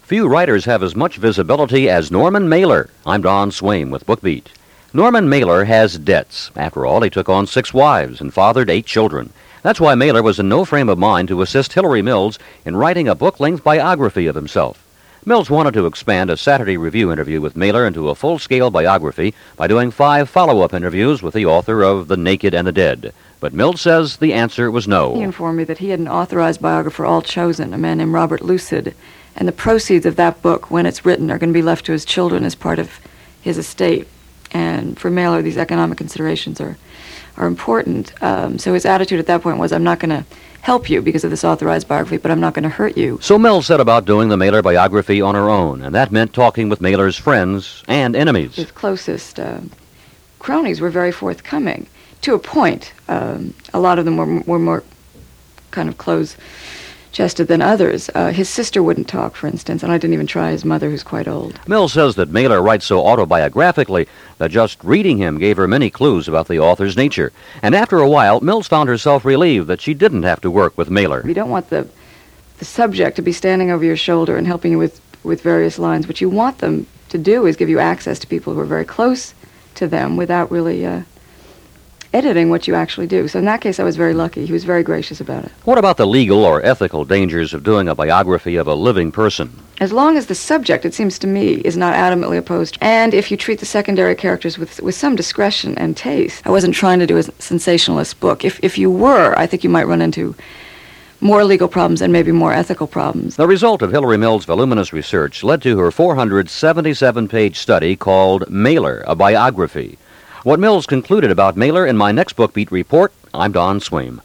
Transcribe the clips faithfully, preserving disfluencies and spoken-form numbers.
Few writers have as much visibility as Norman Mailer. I'm Don Swaim with BookBeat. Norman Mailer has debts. After all, he took on six wives and fathered eight children. That's why Mailer was in no frame of mind to assist Hillary Mills in writing a book-length biography of himself. Mills wanted to expand a Saturday Review interview with Mailer into a full-scale biography by doing five follow-up interviews with the author of The Naked and the Dead. But Mills says the answer was no. He informed me that he had an authorized biographer all chosen, a man named Robert Lucid, and the proceeds of that book, when it's written, are going to be left to his children as part of his estate. And for Mailer, these economic considerations are, are important. Um, so his attitude at that point was, I'm not going to help you because of this authorized biography, but I'm not going to hurt you. So Mills set about doing the Mailer biography on her own, and that meant talking with Mailer's friends and enemies. His closest uh, cronies were very forthcoming, to a point. Um, a lot of them were, were more kind of close-chested than others. Uh, his sister wouldn't talk, for instance, and I didn't even try his mother, who's quite old. Mills says that Mailer writes so autobiographically that just reading him gave her many clues about the author's nature. And after a while, Mills found herself relieved that she didn't have to work with Mailer. You don't want the the subject to be standing over your shoulder and helping you with, with various lines. What you want them to do is give you access to people who are very close to them without really uh, editing what you actually do. So in that case, I was very lucky. He was very gracious about it. What about the legal or ethical dangers of doing a biography of a living person? As long as the subject, it seems to me, is not adamantly opposed, and if you treat the secondary characters with with some discretion and taste. I wasn't trying to do a sensationalist book. If if you were, I think you might run into more legal problems and maybe more ethical problems. The result of Hillary Mills' voluminous research led to her four hundred seventy-seven page study called Mailer, a Biography. What Mills concluded about Mailer in my next BookBeat report. I'm Don Swaim.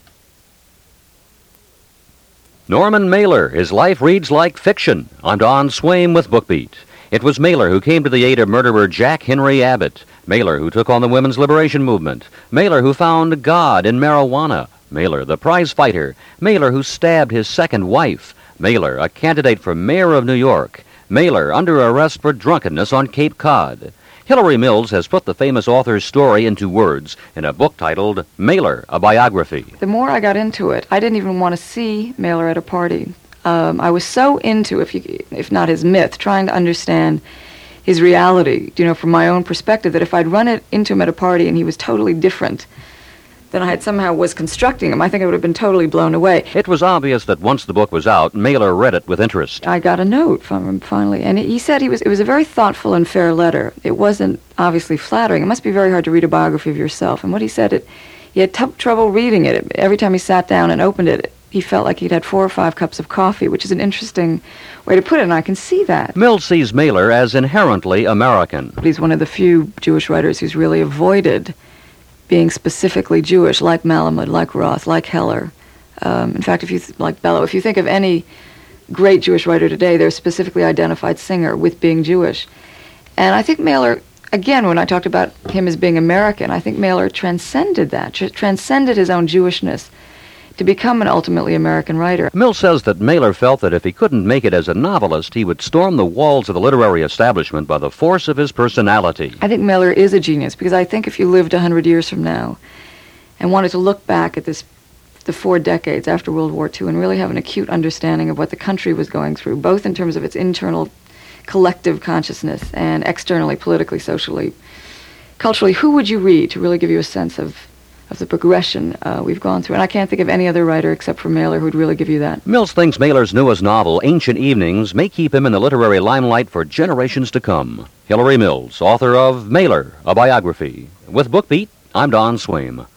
Norman Mailer, his life reads like fiction. I'm Don Swaim with BookBeat. It was Mailer who came to the aid of murderer Jack Henry Abbott. Mailer who took on the women's liberation movement. Mailer who found God in marijuana. Mailer, the prize fighter. Mailer who stabbed his second wife. Mailer, a candidate for mayor of New York. Mailer under arrest for drunkenness on Cape Cod. Hillary Mills has put the famous author's story into words in a book titled Mailer, a Biography. The more I got into it, I didn't even want to see Mailer at a party. Um, I was so into, if you, if not his myth, trying to understand his reality, you know, from my own perspective, that if I'd run it into him at a party and he was totally different than I had somehow was constructing him, I think I would have been totally blown away. It was obvious that once the book was out, Mailer read it with interest. I got a note from him finally, and he said he was it was a very thoughtful and fair letter. It wasn't obviously flattering. It must be very hard to read a biography of yourself. And what he said, it he had t- trouble reading it. Every time he sat down and opened it, he felt like he'd had four or five cups of coffee, which is an interesting way to put it, and I can see that. Mills sees Mailer as inherently American. He's one of the few Jewish writers who's really avoided being specifically Jewish, like Malamud, like Roth, like Heller. Um, in fact, if you th- like Bellow, if you think of any great Jewish writer today, they're a specifically identified singer with being Jewish. And I think Mailer, again, when I talked about him as being American, I think Mailer transcended that, tr- transcended his own Jewishness to become an ultimately American writer. Mills says that Mailer felt that if he couldn't make it as a novelist, he would storm the walls of the literary establishment by the force of his personality. I think Mailer is a genius, because I think if you lived a hundred years from now and wanted to look back at this, the four decades after World War Two, and really have an acute understanding of what the country was going through, both in terms of its internal collective consciousness and externally, politically, socially, culturally, who would you read to really give you a sense of of the progression uh, we've gone through? And I can't think of any other writer except for Mailer who would really give you that. Mills thinks Mailer's newest novel, Ancient Evenings, may keep him in the literary limelight for generations to come. Hillary Mills, author of Mailer, a Biography. With BookBeat, I'm Don Swaim.